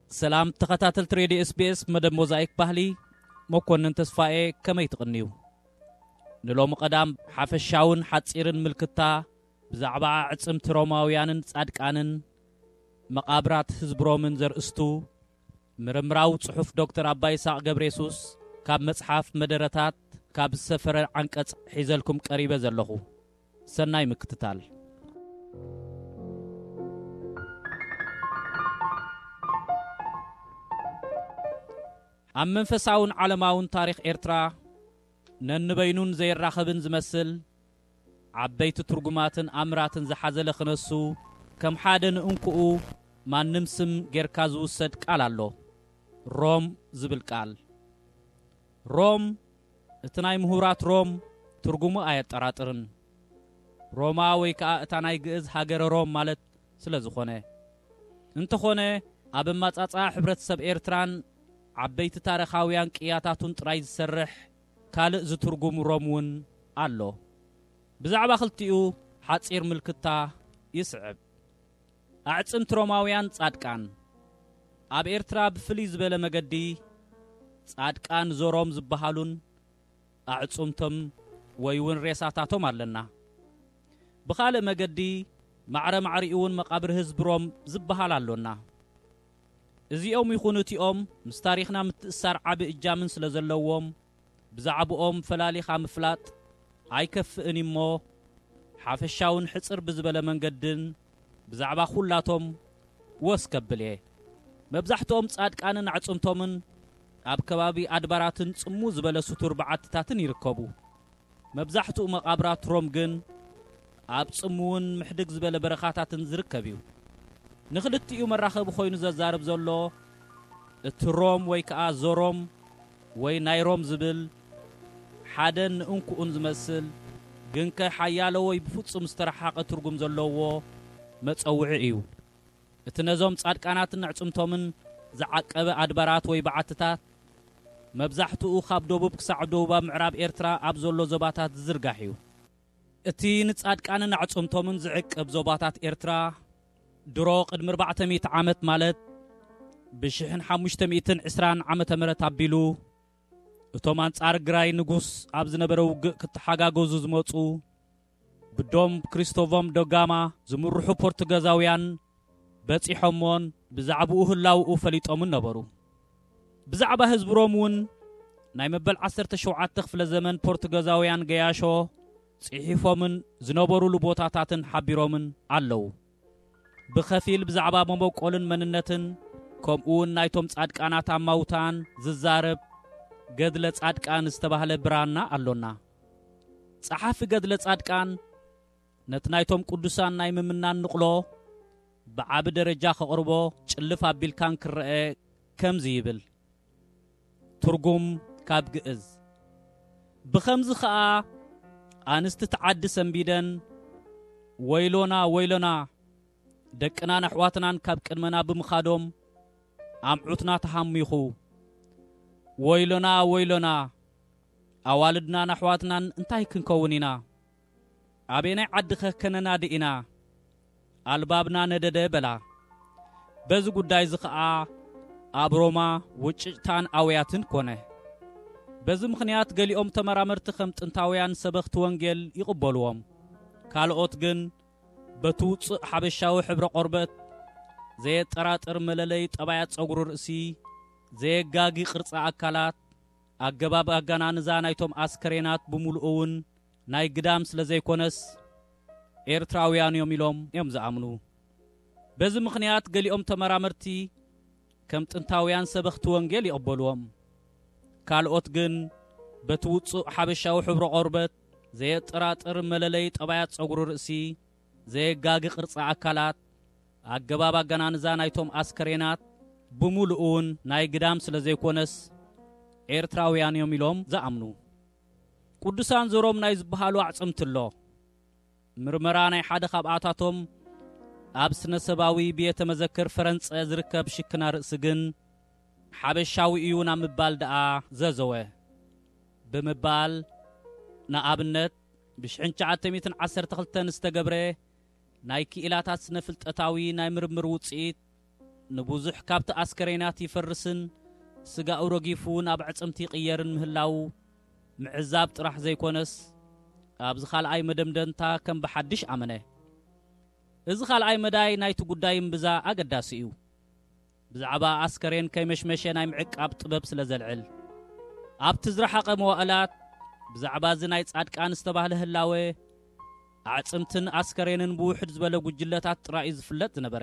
سلام تخطاتل تريدي اس بي اس مدى موزايك بحلي مكونن تسفائي كما يتقنيو نلو مقدام حافشاون حتصيرن ملكتا بزعبا عصم تروماويانن صادقانن مقابرات حزبرومن زرأستو مرمراو صحف دكتور أباي ساق جبريسوس كاب مصحف مدرتات كاب السفر عنقص حيزلكم قريبه زلخو سناي مكتتال عم منفساون علماون تاريخ إرترا ننبينون زي الراخبن زمسل عبيت ترجماتن أمراتن زحزل خنسو كم حادن انكو ما نمسم جركازو صدق على روم زبل قال روم اتناي مهورات روم ترجمو آيات تراترن روما ويكا اتناي جئز هاجر روم مالت سلزخونه انتخونه اب مصاصا حبرت سب إرتران عبيت تاريخاويان قياتاتون طراي زسرح كالئ زترجم رومون الله بزعبا خلتيو حصير ملكتا يسعب اعصم تروماويان صادقان اب إرترا بفلي زبله مقدي صادقان زوروم زبحالون اعصمتم ويون ريساتاتهم علنا بخالق مقدي معرم عريون مقابر حزبروم زبحال علونا ازيوم يخونوتيوم مستاريخنا متأثر عب اجامن سلازلووم بزعبوهم فلاليخا مفلات ايكفئني مو حافشاون حصر بزبله منقدن بزعبا خلاتهم وسكبليه مبزحتهم صادقانن عصمتومن اب كبابي ادباراتن صمو زبله ستور بعتتاتن يركبو مبزحتو مقابرات روم جن اب صمون محدق زبله برخاتاتن زركبيو نخلتيو مراخب خوينو ززارب زلو اتروم ويكا زوروم وي نايروم زبل حدن انكو انزمسل جنك حيالو وي بفصم استرحاق ترجم زلوو مصوعيو اتنزوم صادقاناتن عصمتومن زعقبه ادبارات وي بعتتات مبزحتو خاب دوبب كسع دوبا معراب إرترا اب زلو زباتات زرغاحيو اتي نصادقانن عصمتومن زعقب زباتات إرترا درو قدم 400 عامت مالت بشحن 520 عامت مرت ابيلو اتومان صار غراي نغوس اب زنبرو كتحاغاغوز زمصو بدوم كريستوفوم دوغاما زمرحو بورتغازاويان بصيحمون بزعبو هلاو فليطومن نبرو بزعبا حزبرومون ناي مبل 17 خفل زمن بورتغازاويان غياشو صحيفومن زنبرو لبوتاتاتن حبيرومن علو بخفيل بزعبا مبقولن مننتن كمون نايتوم صادقانات ماوتان ززارب قدل صادقان استباهله برانا علونا صحاف قدل صادقان نتنايتوم قدوسان ناي ممنان نقلو بعب درجه خقربو چلف ابيل كان كرئ كم زيبل ترجم كاب جئز بخمز خا انست تعد سنبيدن ويلونا دقنا نحواتنا كاب قدمنا بمخادوم امعوتنا تحميخو ويلونا اوالدنا نحواتنا انتاي كنكونينا ابينا عدخ كننا دينا البابنا ندده بلا بز ጉዳይ ዝኸአ አብሮማ ውጭታን አውያትን ኮነ በዚ ምክንያት ገሊኦም ተመራመርቲ ከም ጥንታውያን ሰበኽቲ ወንጌል ይቅበልዎም ካልኦት ግን በትውጽ ሐበሻዊ ሕብረ ቆርበት ዘየጠራጥር መለለይ ጠባያት ጸጉር ርእሲ ዘየጋጊ ቅርጻ አካላት አገባብ አጋናንዛ ናይቶም አስከሬናት በሙሉውን ናይ ግዳም ስለዘይኮነስ ኤርትራውያን የሚሎም የምዛምኑ በዚ ምክንያት ገሊኦም ተመራመርቲ ከም ጥንታውያን ሰበኽቲ ወንጌል ይቅበልዎም ካልኦት ግን በትውጽ ሐበሻዊ ሕብረ ቆርበት ዘየጠራጥር መለለይ ጠባያት ጸጉር ርእሲ ዘየጋጊ ቅርጻ አካላት አገባብ አጋናንዛ ናይቶም አስከሬናት በሙሉውን ናይ ግዳም ስለዘይኮነስ ኤርትራውያን የሚሎም ዘአምኑ ቅዱሳን ዘሮም ናይ ዝብሃሉ አጽምትሎ ምርመራ ናይ ሓደ ካብአታቶም ኣብ ስነሰባዊ ቤተ መዘክር ፈረንጸ ዝርከብ ሽክና ርእሲ ግን ሓበሻዊ እዩ ናምባል ደኣ ዘዘወ ብምባል ንኣብነት ብ1912 ዝተገብረ ናይ ክኢላታት ስነፍልጠታዊ ናይ ምርምር ውጽኢት ንብዙሕ ካብቲ ኣስከሬናት ይፈርስን ስጋኡ ረጊፉን ኣብ ዕጽምቲ ይቕየርን ምህላው ምዕዛብ ጥራሕ ዘይኮነስ ኣብዚ ካልኣይ መደምደምታ ከም ብሓድሽ ኣመነ። እዚ ካልኣይ መዳይ ናይቲ ጉዳይ እምብዛ ኣገዳሲ እዩ። ብዛዕባ ኣስከሬን ከይመሽመሸ ናይ ምዕቃብ ጥበብ ስለ ዘልዕል ኣብቲ ዝረሓቐ መዋእላት ብዛዕባ እዚ ናይ ጻድቃን ዝተባህለ ህላዌ ኣዕጽምትን ኣስከሬንን ብውሕድ ዝበለ ጉጅለታት ጥራይ ዝፍለጥ ዝነበረ።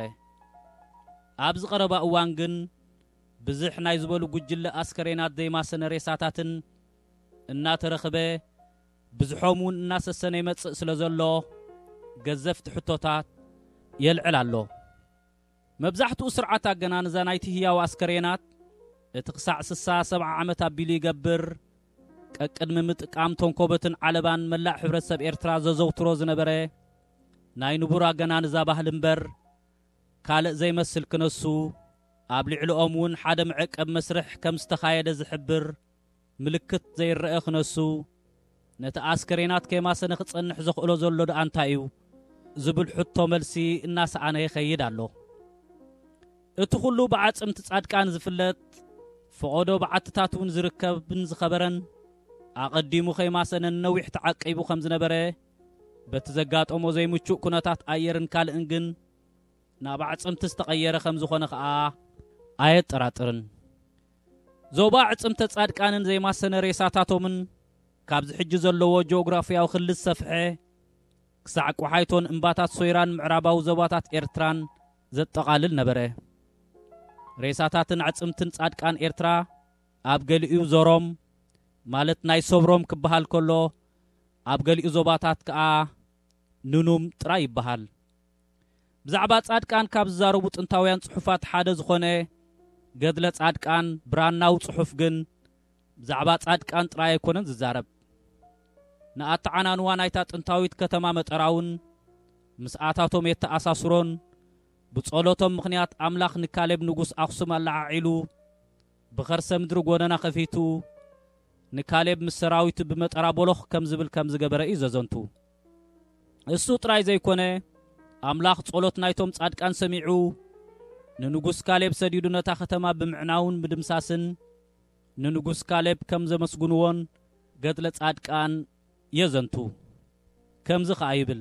ኣብ ዝቐረባ እዋን ግን ብዙሕ ናይ ዝበሉ ጉጅለ ኣስከሬናት ዘይማሰነ ሬሳታትን እናተረኸበ ብዙሖም እውን እናሰሰነ ይመጽእ ስለ ዘሎ ገዘፍቲ ሕቶታት የልዕል ኣሎ። መብዛሕትኡ ስርዓት ኣገናንዛ ናይቲ ህያው ኣስከሬናት እቲ ክሳዕ 60-70 ዓመት ኣቢሉ ይገብር ቀቅድሚ ምጥቃም ተንኮበትን ዓለባን መላእ ሕብረተሰብ ኤርትራ ዘዘውትሮ ዝነበረ ናይ ንቡር ኣገናንዛ ባህል እምበር ካልእ ዘይመስል ክነሱ ኣብ ልዕሊኦም እውን ሓደ መዐቀብ መስርሕ ከም ዝተኻየደ ዝሕብር ምልክት ዘይረአ ክነሱ ነቲ ኣስከሬናት ከይማሰነ ክጸንሕ ዘኽእሎ ዘሎ ደኣ እንታይ እዩ ዝብል ሕቶ መልሲ እናሰኣነ ይኸይድ ኣሎ። እቲ ኩሉ ብዓጽምቲ ጻድቃን ዝፍለጥ ፈቆዶ በዓትታት እውን ዝርከብን ዝኸበረን ኣቐዲሙ ከይማሰነን ነዊሕ ተዓቂቡ ከም ዝነበረ በቲ ዘጋጠሞ ዘይምቹእ ኩነታት ኣየርን ካልእን ግን ናብ ዓጽምቲ ዝተቐየረ ከም ዝኾነ ከዓ ኣየጠራጥርን። ዞባ ዕጽምተ ጻድቃንን ዘይማሰነ ሬሳታቶምን ካብዚ ሕጂ ዘለዎ ጂኦግራፊያዊ ክልል ሰፍሐ ክሳዕ ቋሓይቶን እምባታት ሶይራን ምዕራባዊ ዞባታት ኤርትራን ዘጠቓልል ነበረ። ሬሳታትን ዓጽምትን ጻድቃን ኤርትራ ኣብ ገሊኡ ዞሮም ማለት ናይ ሶብሮም ክበሃል ከሎ ኣብ ገሊኡ ዞባታት ከዓ ንኑም ጥራይ ይበሃል። ብዛዕባ ጻድቃን ካብ ዝዛረቡ ጥንታውያን ጽሑፋት ሓደ ዝኾነ ገድለ ጻድቃን ብራናዊ ጽሑፍ ግን ብዛዕባ ጻድቃን ጥራይ ኣይኮነን ዝዛረብ። ንኣተዓናንዋ ናይታ ጥንታዊት ከተማ መጠራውን ምስኣታቶም የተኣሳስሮን ብጸሎቶም ምኽንያት ኣምላኽ ንካሌብ ንጉስ ኣኽሱም ኣላዓዒሉ ብኸርሰ ምድሪ ጎደና ኸፊቱ ንካሌብ ምስ ሰራዊቱ ብመጠራ ቦሎኽ ከም ዝብል ከም ዝገበረ እዩ ዘዘንቱ። እሱ ጥራይ ዘይኮነ ኣምላኽ ጸሎት ናይቶም ጻድቃን ሰሚዑ ንንጉስ ካሌብ ሰዲዱ ነታ ከተማ ብምዕናውን ብድምሳስን ንንጉስ ካሌብ ከም ዘመስግንዎን ገድለ ጻድቃን የዘንቱ። ከምዚ ከዓ ይብል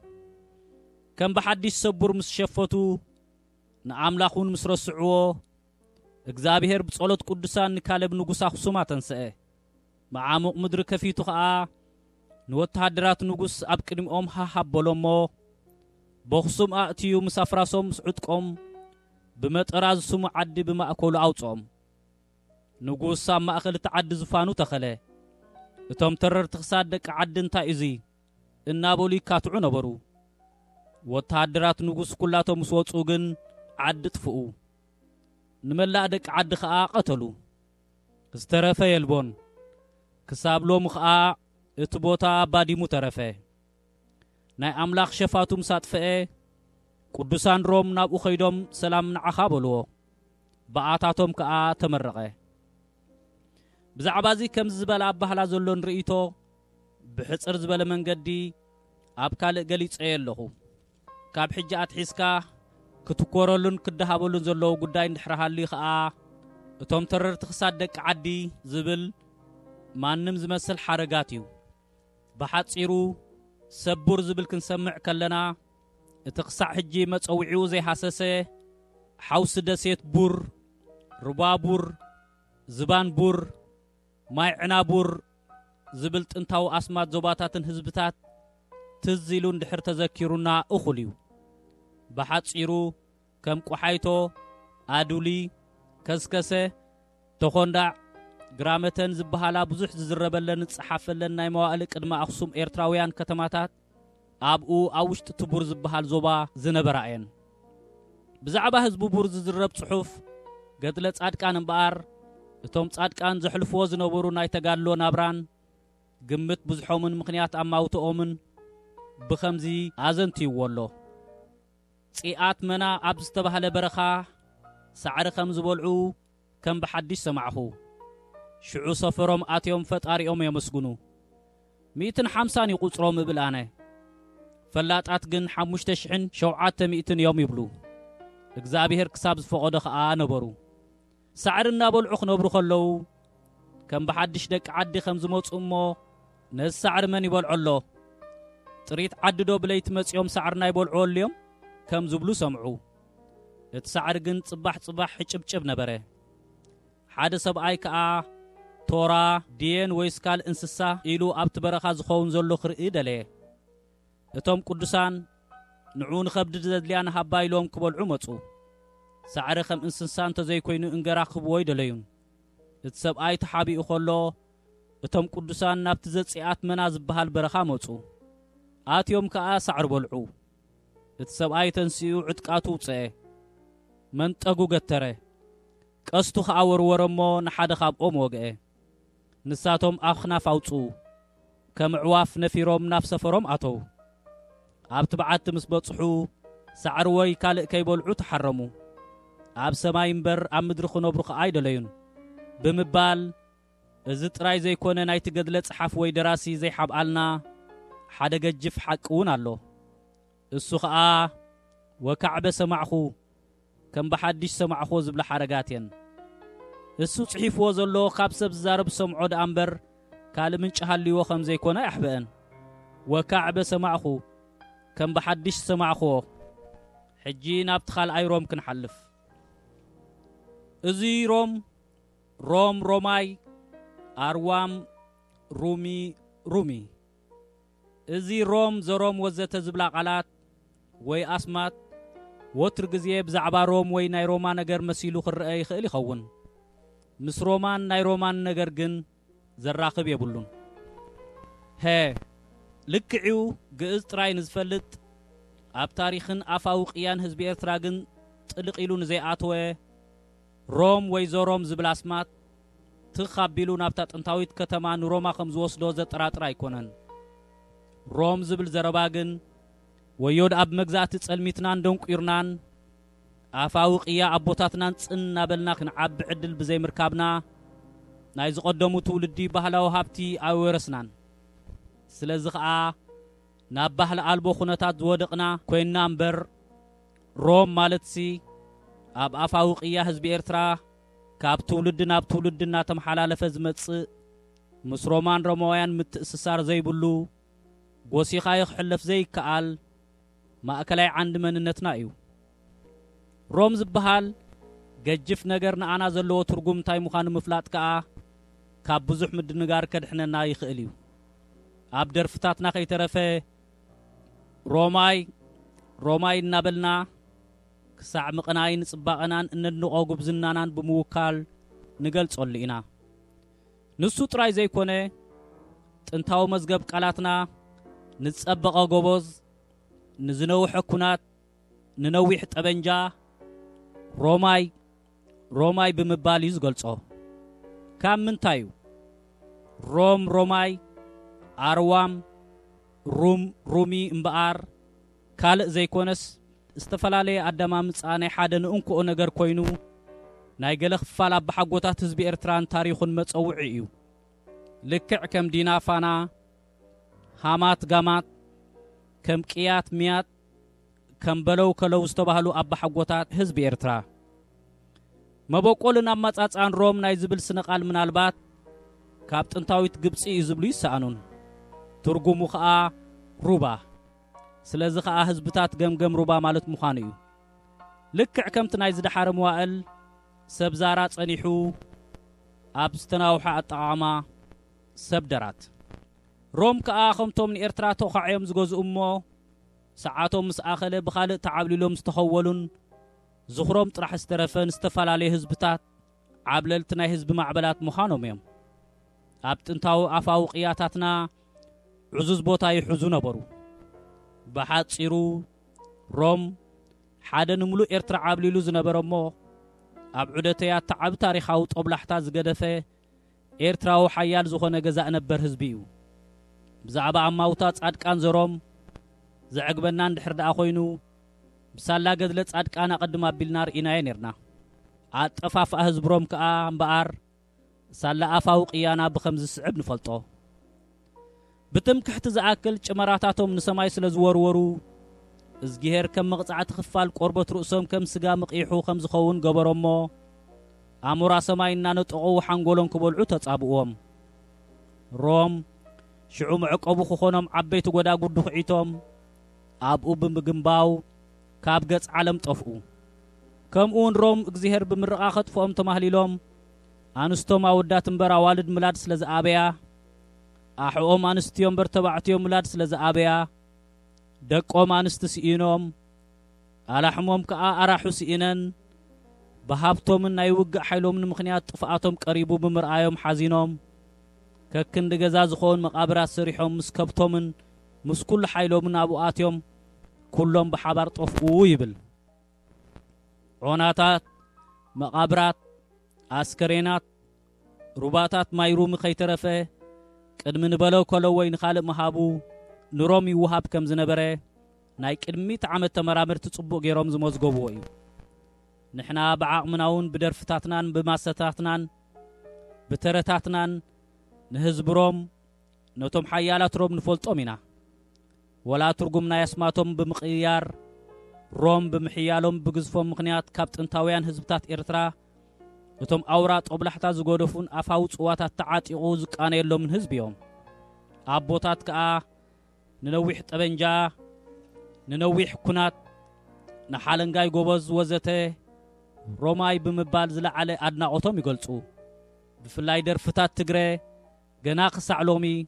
ከም ብሓዲሽ ሰቡር ምስ ሸፈቱ ንኣምላኹን ምስ ረስዕዎ እግዚአብሔር ብጸሎት ቅዱሳን ንካሌብ ንጉስ ኣኽሱም ተንስአ መዓሙቕ ምድሪ ከፊቱ ከዓ ንወተሃደራት ንጉስ ኣብ ቅድሚኦም ሃሃበሎሞ በኽሱም ኣእትዩ ምስ ኣፍራሶም ምስ ዕጥቆም ብመጠራ ዝስሙ ዓዲ ብማእከሉ ኣውጾም። ንጉስ ኣብ ማእኸል እቲ ዓዲ ዝፋኑ ተኸለ። እቶም ተረርቲ ክሳድ ደቂ ዓዲ እንታይ እዙይ እናበሉ ይካትዑ ነበሩ። ወተሃደራት ንጉስ ኩላቶም ምስ ወፁ ግን ዓዲ ጥፍኡ። ንመላእ ደቂ ዓዲ ከዓ ቀተሉ። ዝተረፈ የልቦን ክሳብ ሎሙ ከዓ እቲ ቦታ ባዲሙ ተረፈ። ናይ ኣምላኽ ሸፋቱ ምሳጥፍአ ቅዱሳን ሮም ናብኡ ኸይዶም ሰላም ንዓኻ በልዎ። በኣታቶም ከዓ ተመረቐ። ብዛዕባ እዚ ከምዚ ዝበለ ኣባህላ ዘሎ ንርእይቶ ብሕፅር ዝበለ መንገዲ ኣብ ካልእ ገሊፀየ ኣለኹ። ካብ ሕጂ ኣትሒዝካ ክትኮረሉን ክደሃበሉን ዘለዎ ጉዳይ እንድሕር ከዓ እቶም ተረርቲ ክሳድ ደቂ ዓዲ ዝብል ማንም ዝመስል ሓረጋት እዩ። ብሓፂሩ ሰቡር ዝብል ክንሰምዕ ከለና እቲ ክሳዕ ሕጂ መፀውዒኡ ዘይሓሰሰ ሓውሲ ደሴት ቡር፣ ሩባቡር፣ ዝባንቡር፣ ማይ ዕናቡር ዝብል ጥንታዊ ኣስማት ዞባታትን ህዝብታት ትዝ ኢሉ እንድሕር ተዘኪሩና እኹል እዩ። ብሓፂሩ ከም ቋሓይቶ፣ ኣዱሊ፣ ከስከሰ፣ ተኾንዳዕ፣ ግራመተን ዝበሃላ ብዙሕ ዝዝረበለን ዝጸሓፈለን ናይ መዋእሊ ቅድመ ኣኽሱም ኤርትራውያን ከተማታት ኣብኡ ኣብ ውሽጢ ትቡር ዝበሃል ዞባ ዝነበራ እየን። ብዛዕባ ህዝቡ ቡር ዝዝረብ ጽሑፍ ገድለ ጻድቃን እምበኣር እቶም ጻድቃን ዘሕልፍዎ ዝነበሩ ናይ ተጋድሎ ናብራን ግምት ብዙሖምን ምኽንያት ኣማውትኦምን ብኸምዚ ኣዘንትይዎ ኣሎ። ጺኣት መና ኣብ ዝተባህለ በረኻ ሳዕሪ ከም ዝበልዑ ከም ብሓዲሽ ሰማዕኹ። ሽዑ ሰፈሮም ኣትዮም ፈጣሪኦም የመስግኑ 150 ይቁጽሮም እብል ኣነ። ፈላጣት ግን 5700 እዮም ይብሉ። እግዚአብሔር ክሳብ ዝፈቀደ ኸኣ ነበሩ ሳዕርና በልዑ ክነብሩ ከለው ከም በሓድሽ ደቂ ዓዲ ከም ዝመጹ እሞ ነዚ ሳዕሪ መን ይበልዖሎ ጥሪት ዓድዶ ብለይቲ መጺኦም ሳዕርና ይበልዑሎም ከም ዝብሉ ሰምዑ እቲ ሳዕሪ ግን ጽባሕ ሕጭብጭብ ነበረ ሓደ ሰብኣይ ከዓ ቶራ ዲየን ወይስካል እንስሳ ኢሉ ኣብቲ በረኻ ዝኸውን ዘሎ ክርኢ ደለየ እቶም ቅዱሳን ንዑን ኸብድ ዘድልያን ሃባይሎም ክበልዑ መጹ ሳዕሪ ከም እንስሳ እንተዘይኮይኑ እንገራ ክብዎ ይደለዩን እቲ ሰብኣይ ተሓቢኡ ከሎ እቶም ቅዱሳን ናብቲ ዘጽአት መና ዝበሃል በረኻ መጹ ኣትዮም ከዓ ሳዕሪ በልዑ እቲ ሰብኣይ ተንሲኡ ዕጥቃቱ ውፅአ መንጠጉ ገተረ ቀስቱ ከዓ ወርወረሞ ንሓደ ካብኦም ወግአ ንሳቶም ኣኽናፍ ኣውፁ ከም ዕዋፍ ነፊሮም ናብ ሰፈሮም ኣተው ኣብቲ በዓቲ ምስ በጽሑ ሳዕሪ ወይ ካልእ ከይበልዑ ተሓረሙ ኣብ ሰማይ እምበር ኣብ ምድሪ ክነብሩ ከዓ ኣይደለዩን ብምባል እዚ ጥራይ ዘይኮነ ናይቲ ገድለ ጽሓፍ ወይ ደራሲ ዘይሓብኣልና ሓደ ገጅፍ ሓቂ እውን ኣሎ እሱ ከዓ ወካዕበ ሰማዕኹ ከም በሓድሽ ሰማዕኹ ዝብለ ሓረጋት እየን እሱ ጽሒፍዎ ዘሎ ካብ ሰብ ዝዛረብ ሰምዖ ዳ እምበር ካልእ ምንጭ ሃልይዎ ከም ዘይኮነ ይሕብአን ወካዕበ ሰማዕኹ ከም በሓድሽ ሰማዕኹ ሕጂ ናብቲ ካልኣይ ሮም ክንሓልፍ እዚ ሮማይ ኣርዋም ሩሚ እዚ ሮም ዘሮም ወዘተ ዝብላ ቃላት ወይ ኣስማት ወትር ግዜ ብዛዕባ ሮም ወይ ናይ ሮማ ነገር መሲሉ ክርአ ይኽእል ይኸውን ምስ ሮማን ናይ ሮማን ነገር ግን ዘራኽብ የብሉን ልክዕው ግእዝ ጥራይ ንዝፈልጥ ኣብ ታሪኽን ኣፋዊ ቅያን ህዝቢ ኤርትራ ግን ጥልቕ ኢሉ ንዘይኣተወ ሮም ወይ ዘሮም ዝብል ኣስማት ትኻቢሉ ናብታ ጥንታዊት ከተማ ንሮማ ከም ዝወስዶ ዘጠራጥር ኣይኮነን ሮም ዝብል ዘረባ ግን ወዮድ ኣብ መግዛእቲ ጸልሚትናን ደንቁርናን ኣፋዊ ቅያ ኣቦታትናን ጽን ናበልና ክንዓቢ ዕድል ብዘይምርካብና ናይ ዝቐደሙ ትውልዲ ባህላዊ ሃብቲ ኣይወረስናን ስለዚ ከዓ ናብ ባህሊ ኣልቦ ኩነታት ዝወደቕና ኮይንና እምበር ሮም ማለትሲ ኣብ ኣፋዊ ቅያ ህዝቢ ኤርትራ ካብ ትውልዲ ናብ ትውልዲ እናተመሓላለፈ ዝመጽእ ምስ ሮማን ሮማውያን ምትእስሳር ዘይብሉ ጎሲኻ ይኽሕለፍ ዘይከኣል ማእከላይ ዓንዲ መንነትና እዩ ሮም ዝበሃል ገጅፍ ነገር ንኣና ዘለዎ ትርጉም እንታይ ምዃኑ ምፍላጥ ከዓ ካብ ብዙሕ ምድንጋር ከድሕነና ይኽእል እዩ ኣብ ደርፍታትና ከይተረፈ ሮማይ እናበልና ክሳዕ ምቕናይን ጽባቐናን እነድንቖ ጉብዝናናን ብምውካል ንገልጸሉ ኢና ንሱ ጥራይ ዘይኮነ ጥንታዊ መዝገብ ቃላትና ንጸበቐ ጎበዝ ንዝነውሐ ኩናት ንነዊሕ ጠበንጃ ሮማይ ብምባል እዩ ዝገልጾ ካብ ምንታይ ሮማይ ኣርዋም ሩሚ እምበኣር ካልእ ዘይኮነስ ዝተፈላለዩ ኣደማምፃ ናይ ሓደ ንእንኩኦ ነገር ኮይኑ ናይ ገለ ክፋል ኣባሓጎታት ህዝቢ ኤርትራን ታሪኹን መፀውዒ እዩ ልክዕ ከም ዲናፋና ሃማት ጋማት ከም ቅያት ሚያት ከም በለው ከለው ዝተባህሉ ኣባሓጎታት ህዝቢ ኤርትራ መበቆልን ኣማጻጻን ሮም ናይ ዝብል ስነቃል ምናልባት ካብ ጥንታዊት ግብፂ ዝብሉ ይሰኣኑን ትርጉሙ ከዓ ሩባ ስለዚ ከዓ ህዝብታት ገምገም ሩባ ማለት ምዃኑ እዩ ልክዕ ከምቲ ናይ ዝደሓረ መዋእል ሰብ ዛራ ጸኒሑ ኣብ ዝተናውሓ ኣጠቓቕማ ሰብ ደራት ሮም ከዓ ከምቶም ንኤርትራ ተኻዕዮም ዝገዝኡ እሞ ሰዓቶም ምስ ኣኸለ ብኻልእ ተዓብሊሎም ዝተኸወሉን ዝኽሮም ጥራሕ ዝተረፈን ዝተፈላለዩ ህዝብታት ዓብለልቲ ናይ ህዝቢ ማዕበላት ምዃኖም እዮም ኣብ ጥንታዊ ኣፋዊ ቅያታትና ዕዙዝ ቦታ ይሕዙ ነበሩ ብሓፂሩ ሮም ሓደ ንምሉእ ኤርትራ ዓብሊሉ ዝነበረ እሞ ኣብ ዑደተያት ተዓብ ታሪኻዊ ጦብላሕታ ዝገደፈ ኤርትራዊ ሓያል ዝኾነ ገዛእ ነበር ህዝቢ እዩ ብዛዕባ ኣማውታ ጻድቃን ዘሮም ዘዕግበና እንድሕር ደኣ ኮይኑ ብሳላ ገድለ ጻድቃን ኣቐድም ኣቢልና ርኢናየ ነርና ኣጠፋፍኣ ህዝቢ ሮም ከዓ እምበኣር ሳላ ኣፋዊ ቅያና ብኸምዚ ዝስዕብ ንፈልጦ ብትምክሕቲ ዝኣክል ጭመራታቶም ንሰማይ ስለ ዝወርወሩ ازجهر كم مقطعة خفال قربة رؤسهم كم سقا مقيحو خم زخون قبرمو أمورا سماينا نطقو حنقولون كبولعو تتصابقوهم روم شعوم عقبو خخونهم عبيتو قدا قدو خعيتهم أبقو بمقنباو كاب قص عالم طفقو كم اون روم اگزهر بمرقاخت فهم تمهليلهم أنستوم أودات مبرا والد ملاد سلز آبيا أحوهم أنستيوم برتبعتيوم ملاد سلز آبيا دقوم أنست سئينوم ألحموم كأ أراحو سئينن بهابتوم نايوق حيلوم نمخنيات طفقاتهم قريبو بمرآيوم حزينوم ككن دقزاز خون مقابرات سريحوم مسكبتومن مسكل حيلوم نابوآتيوم كلهم بحبار طفقو يبل عناتات مقابرات أسكرينات رباطات مايرو مخيترفه قدم نبلو كلو وين خالق مهابو نرومي وهاب كم زنبره ناي قدميت عمد تمرامر تصبو غيروم زمزغبو ايو نحنا بعقمناون بدرفتاتنان بماستاتنان بترتاتنان نهزبروم نوتم حيالات روم نفولطومينا ولا ترغمنا يسماتهم بمقيار روم بمحيالهم بغزفهم مخنيات كابت انتاويان هزبتات إرترا وتم أورات أبلحتا زغودفون أفاوت صواتات تعاطيقو زقانيلو من هزبيهم أبوتات كأ ننويح طبنجا ننويح كنات نحالنغاي غوبز وزته روماي بمبال زلعله أدناقوتهم يقلصو بفلاي درفتات تغري غنا خسعلومي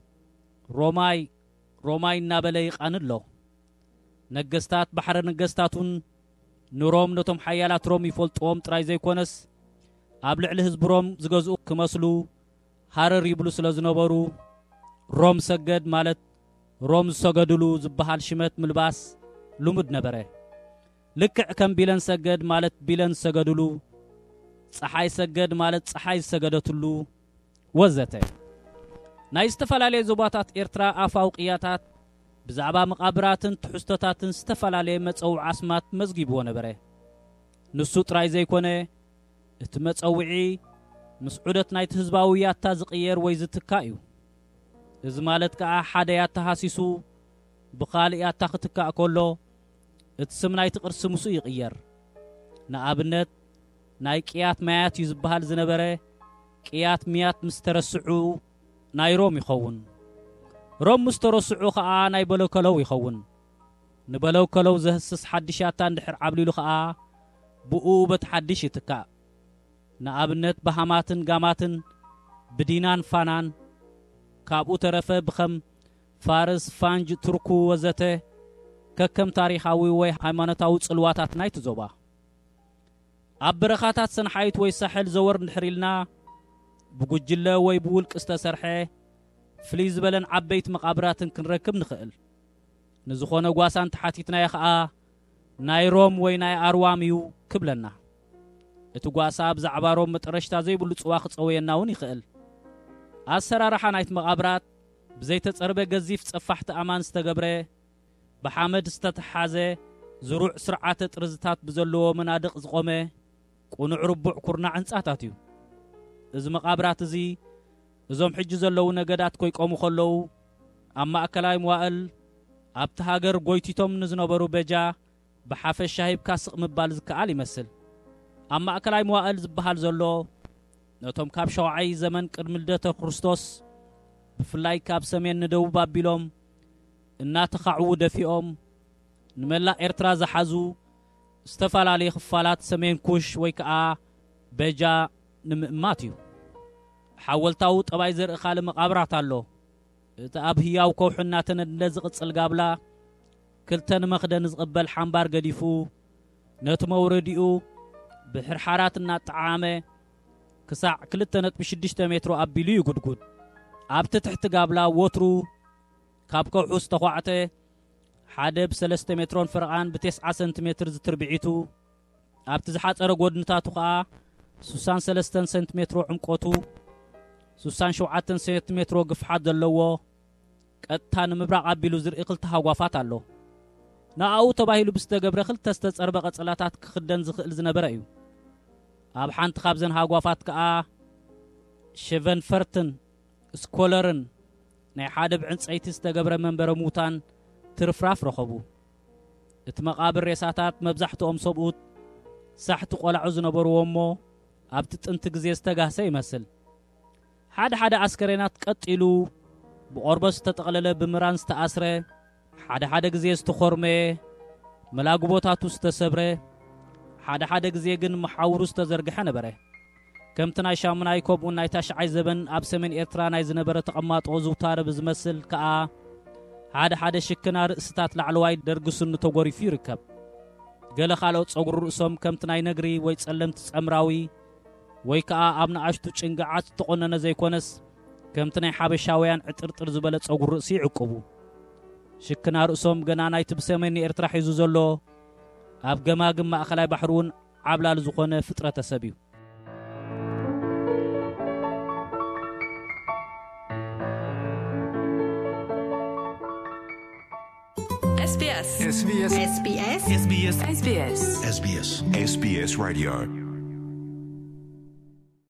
روماي نابلي يقانلو نجستات بحر نجستاتون نروم نتم حيالات روم يفولطوم طراي زيكونس أبلع لهزب روم زغزو كمسلو حرر يبلو سلازنبرو روم سجد مالت روم سجدلو زبحال شمت ملباس لمد نبره لك كم بيلن سجد مالت بيلن سجدلو صحاي سجد مالت صحاي سجدتلو وزته نايستفلالي زباتات إرترا أفاوقياتات بزعبا مقابراتن تحستاتن استفلالي مصوع عسمات مزغيبو نبره نسو طراي زيكونه اتمصوعي مسعودت نايت حزباويات تازقير وي زتكايو از مالت كا حديات تحاسيسو بخاليات تختكا كله اتسم نايت قرس مسو يقير نابنت ناي قيات مايات يزبحال زنبره قيات ميات مسترسعو نايروم يخون روم مسترسعو خا ناي بلو كلو يخون نبلو كلو زهسس حدشاتان دحر عبليلو خا بؤو بتحدش يتكا نابنت بهاماتن غاماتن بدينان فانان كابو ترفه بخم فارس فانج تركو وزته ككم تاريخاوي وي هايمانوتاو صلواتات نايت زوبا ابرخاتات سنحايت وي ساحل زور نحريلنا بغجله وي بولق استسرحه فليز بلن عبيت مقابراتن كنركب نخل نزخونه غواسان تحاتيتنا يخا نايروم وي ناي ارواميو كبلنا اتغواسا بزعباروم مطرشتا زيبلو صواخ صويناون يخل أسرارحا نايت مقابرات بزيت تصربه غزيف صفحت امان استغبره بحمد استتحازه زروع سرعات طرزتات بزلو منادق زقومه قنع ربع كرنا عنصاتاتيو از مقابرات زي ازوم حج زلو نغدات كوي قومو خلو اما اكلاي موائل ابت هاجر غويتيتوم نزنبرو بجا بحافش شايب كاسق مبال زكال يمثل اما اكلاي موائل زبحال زلو نتوم كاب شوعي زمن قدم لدته كريستوس بفلاي كاب سمين ندو بابيلوم إنا تخعو دفيهم نملا إرترا زحزو استفالالي خفالات سمين كوش ويكا بجا نماتيو حاولتاو طباي زر خال مقابرات الله تاب هياو كوحناتن نلزق صلغابلا كلتن مخدن زقبل حنبار قديفو نت مورديو بحرحاراتنا طعامه كساع كلتنت ب6 متر ابيلو يغدغد ابت تحت قابلا وترو كابكو حوس تخوعته حدب 3 متر فرقان ب9 سنتيمتر زتربعيتو ابت زحاصره غدنتاتو خا 63 سنتيمتر عمقوتو 67 سنتيمتر غفحات دلوو قطان مبراق ابيلو زرئ قلت هاغوافات الله ناو تباهيلو بستغبره خلت تستصربه قصلاتات كخدن زخل زنبره ايو اب حانت خابزن هاغوافات كا شيفن فرتن سكولرن ناي حادب عنصيت استغبره منبره موتان ترفراف رخبو እቲ መቃብር ሬሳታት መብዛሕትኦም ሰብኡት ሳሕቲ ቆልዑ ዝነበሩዎሞ ኣብቲ ጥንቲ ግዜ ዝተጋሰ ይመስል ሓደ ኣስከሬናት ቀጢሉ ብቆርበት ዝተጠቕለለ ብምራን ዝተኣስረ ሓደ ግዜ ዝተኾርመ መላግቦታቱ ዝተሰብረ ሓደ ግዜ ግን መሓውሩ ዝተዘርግሐ ነበረ ከምቲ ናይ ሻሙናይ ኮብኡን ናይ ታሽዓይ ዘበን ኣብ ሰሜን ኤርትራ ናይ ዝነበረ ተቐማጦ ዝውታረ ብዝመስል ከዓ ሓደ ሽክና ርእስታት ላዕለዋይ ደርግሱን ተጎሪፉ ይርከብ ገለ ካልኦት ጸጉሪ ርእሶም ከምቲ ናይ ነግሪ ወይ ጸለምቲ ጸምራዊ ወይ ከዓ ኣብ ንኣሽቱ ጭንጋዓት ተቆነነ ዘይኮነስ ከምቲ ናይ ሓበሻውያን ዕጥርጥር ዝበለ ጸጉሪ ርእሲ ይዕቅቡ ሽክና ርእሶም ገና ናይቲ ብሰሜን ኤርትራ ሒዙ ዘሎ ኣብ ገማግም ማእኸላይ ባሕሪ እውን ዓብላል ዝኾነ ፍጥረተ ሰብ እዩ SBS SBS SBS SBS SBS SBS SBS Radio